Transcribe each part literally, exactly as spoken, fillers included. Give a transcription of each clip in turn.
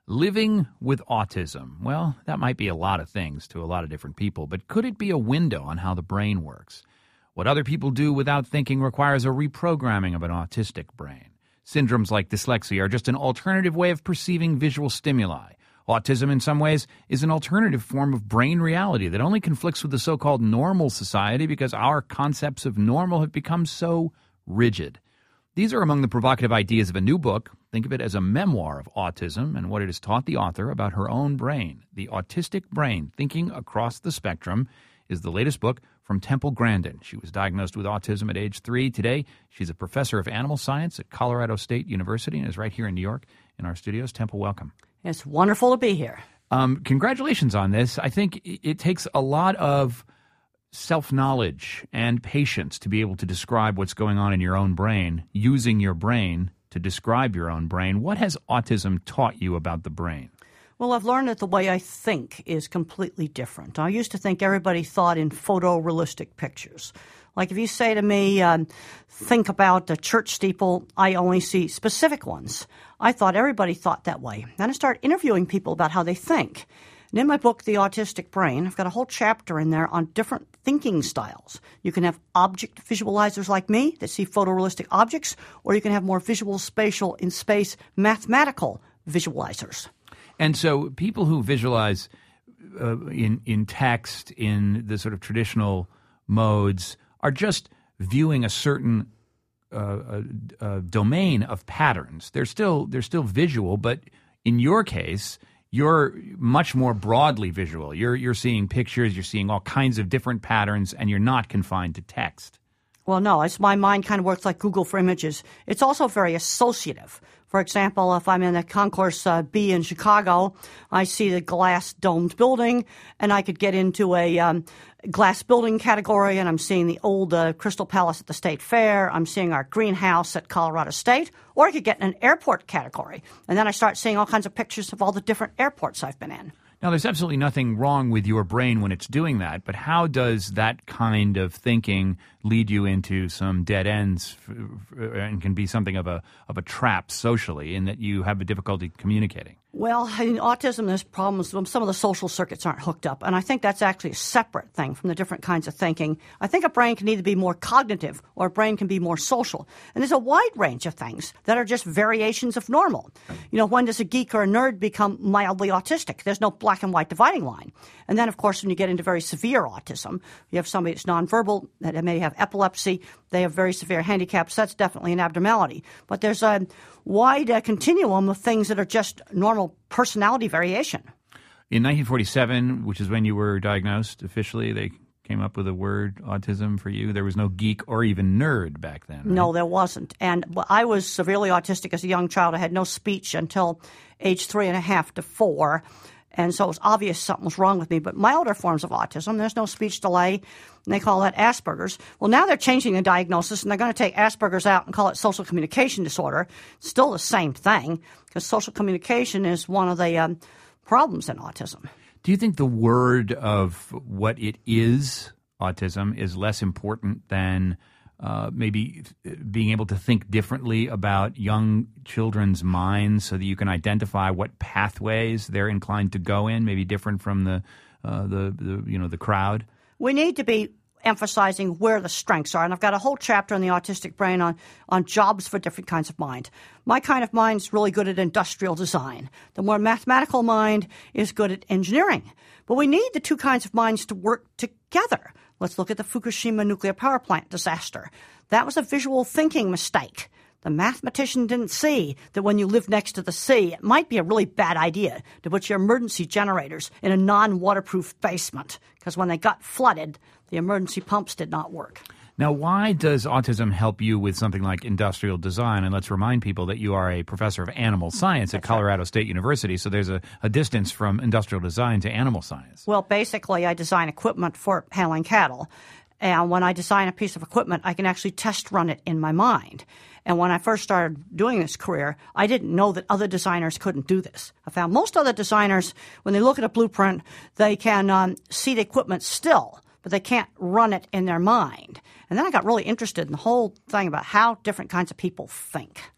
Living with autism. Well, that might be a lot of things to a lot of different people, but could it be a window on how the brain works? What other people do without thinking requires a reprogramming of an autistic brain. Syndromes like dyslexia are just an alternative way of perceiving visual stimuli. Autism, in some ways, is an alternative form of brain reality that only conflicts with the so-called normal society because our concepts of normal have become so rigid. These are among the provocative ideas of a new book. Think of it as a memoir of autism and what it has taught the author about her own brain. The Autistic Brain, Thinking Across the Spectrum, is the latest book from Temple Grandin. She was diagnosed with autism at age three. Today, she's a professor of animal science at Colorado State University and is right here in New York in our studios. Temple, welcome. It's wonderful to be here. Um, congratulations on this. I think it takes a lot of self-knowledge and patience to be able to describe what's going on in your own brain, using your brain to describe your own brain. What has autism taught you about the brain? Well, I've learned that the way I think is completely different. I used to think everybody thought in photorealistic pictures. Like if you say to me, um, think about the church steeple, I only see specific ones. I thought everybody thought that way. Then I started interviewing people about how they think. And in my book, The Autistic Brain, I've got a whole chapter in there on different thinking styles. You can have object visualizers like me that see photorealistic objects, or you can have more visual, spatial, in space, mathematical visualizers. And so people who visualize uh, in in text, in the sort of traditional modes, are just viewing a certain uh, uh, uh, domain of patterns. They're still they're still visual, but in your case, you're much more broadly visual. You're you're seeing pictures, you're seeing all kinds of different patterns, and you're not confined to text. Well, no, it's my mind kind of works like Google for images. It's also very associative. For example, if I'm in the Concourse uh, B in Chicago, I see the glass-domed building, and I could get into a um, glass building category, and I'm seeing the old uh, Crystal Palace at the State Fair. I'm seeing our greenhouse at Colorado State. Or I could get in an airport category, and then I start seeing all kinds of pictures of all the different airports I've been in. Now, there's absolutely nothing wrong with your brain when it's doing that, but how does that kind of thinking lead you into some dead ends and can be something of a of a trap socially in that you have a difficulty communicating? Well, in autism, there's problems. Some of the social circuits aren't hooked up, and I think that's actually a separate thing from the different kinds of thinking. I think a brain can either be more cognitive or a brain can be more social. And there's a wide range of things that are just variations of normal. You know, when does a geek or a nerd become mildly autistic? There's no black and white dividing line. And then, of course, when you get into very severe autism, you have somebody that's nonverbal, that may have epilepsy, they have very severe handicaps. That's definitely an abnormality. But there's a wide uh, continuum of things that are just normal personality variation. In nineteen forty-seven, which is when you were diagnosed officially, they came up with a word, autism, for you. There was no geek or even nerd back then, right? No, there wasn't. And I was severely autistic as a young child. I had no speech until age three and a half to four. And so it was obvious something was wrong with me. But milder forms of autism, there's no speech delay, and they call that Asperger's. Well, now they're changing the diagnosis, and they're going to take Asperger's out and call it social communication disorder. It's still the same thing, because social communication is one of the um, problems in autism. Do you think the word of what it is, autism, is less important than uh, maybe being able to think differently about young children's minds so that you can identify what pathways they're inclined to go in, maybe different from the uh, the, the you know the crowd? We need to be emphasizing where the strengths are. And I've got a whole chapter in the Autistic Brain on, on jobs for different kinds of mind. My kind of mind is really good at industrial design. The more mathematical mind is good at engineering. But we need the two kinds of minds to work together. Let's look at the Fukushima nuclear power plant disaster. That was a visual thinking mistake. The mathematician didn't see that when you live next to the sea, it might be a really bad idea to put your emergency generators in a non-waterproof basement, because when they got flooded, the emergency pumps did not work. Now, why does autism help you with something like industrial design? And let's remind people that you are a professor of animal science at Colorado State University, so there's a, a distance from industrial design to animal science. Well, basically, I design equipment for handling cattle. And when I design a piece of equipment, I can actually test run it in my mind. And when I first started doing this career, I didn't know that other designers couldn't do this. I found most other designers, when they look at a blueprint, they can um, see the equipment still, but they can't run it in their mind. And then I got really interested in the whole thing about how different kinds of people think.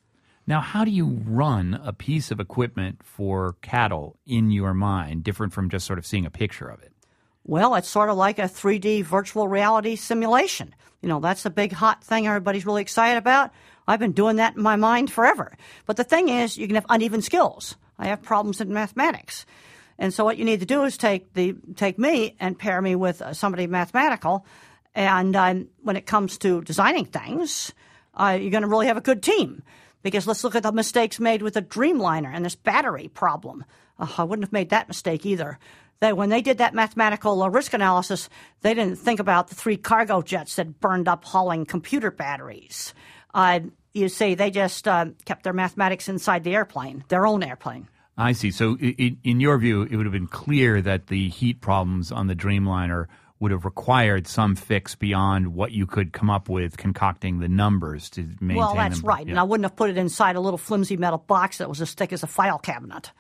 Now, how do you run a piece of equipment for cattle in your mind, different from just sort of seeing a picture of it? Well, it's sort of like a three D virtual reality simulation. You know, that's the big hot thing everybody's really excited about. I've been doing that in my mind forever. But the thing is, you can have uneven skills. I have problems in mathematics. And so what you need to do is take the take me and pair me with uh, somebody mathematical. And um, when it comes to designing things, uh, you're going to really have a good team. Because let's look at the mistakes made with the Dreamliner and this battery problem. Uh, I wouldn't have made that mistake either. They, when they did that mathematical uh, risk analysis, they didn't think about the three cargo jets that burned up hauling computer batteries. Uh, you see, they just uh, kept their mathematics inside the airplane, their own airplane. I see. So in, in your view, it would have been clear that the heat problems on the Dreamliner would have required some fix beyond what you could come up with concocting the numbers to maintain Well, that's them. right. Yeah. And I wouldn't have put it inside a little flimsy metal box that was as thick as a file cabinet.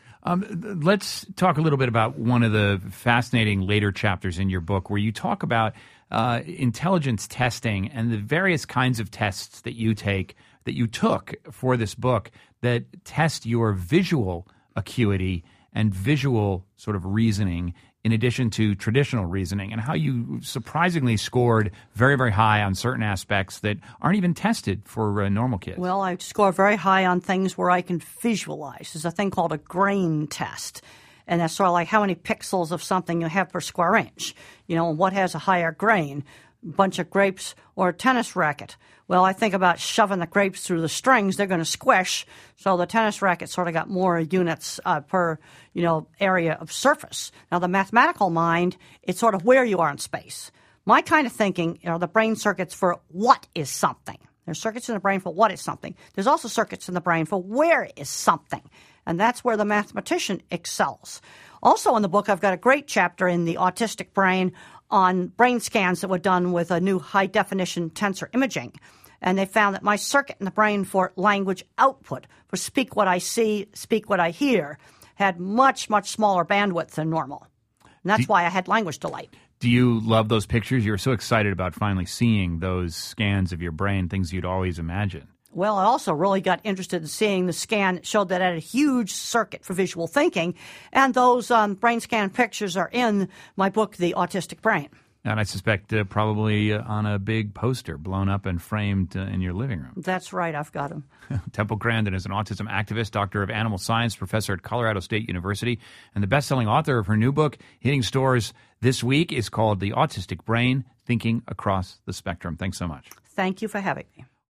Um, let's talk a little bit about one of the fascinating later chapters in your book where you talk about uh, intelligence testing and the various kinds of tests that you take, that you took for this book that test your visual acuity and visual sort of reasoning in addition to traditional reasoning, and how you surprisingly scored very, very high on certain aspects that aren't even tested for uh, normal kids. Well, I score very high on things where I can visualize. There's a thing called a grain test, and that's sort of like how many pixels of something you have per square inch. You know, what has a higher grain, a bunch of grapes or a tennis racket? Well, I think about shoving the grapes through the strings. They're going to squish, so the tennis racket sort of got more units uh, per, you know, area of surface. Now, the mathematical mind, it's sort of where you are in space. My kind of thinking are the brain circuits for what is something. There's circuits in the brain for what is something. There's also circuits in the brain for where is something, and that's where the mathematician excels. Also in the book, I've got a great chapter in the autistic brain on brain scans that were done with a new high-definition tensor imaging. And they found that my circuit in the brain for language output, for speak what I see, speak what I hear, had much, much smaller bandwidth than normal. And that's do, why I had language delight. Do you love those pictures? You were so excited about finally seeing those scans of your brain, things you'd always imagined. Well, I also really got interested in seeing the scan that showed that I had a huge circuit for visual thinking. And those um, brain scan pictures are in my book, The Autistic Brain. And I suspect uh, probably uh, on a big poster blown up and framed uh, in your living room. That's right. I've got them. Temple Grandin is an autism activist, doctor of animal science, professor at Colorado State University, and the best-selling author of her new book, hitting stores this week, is called The Autistic Brain, Thinking Across the Spectrum. Thanks so much. Thank you for having me.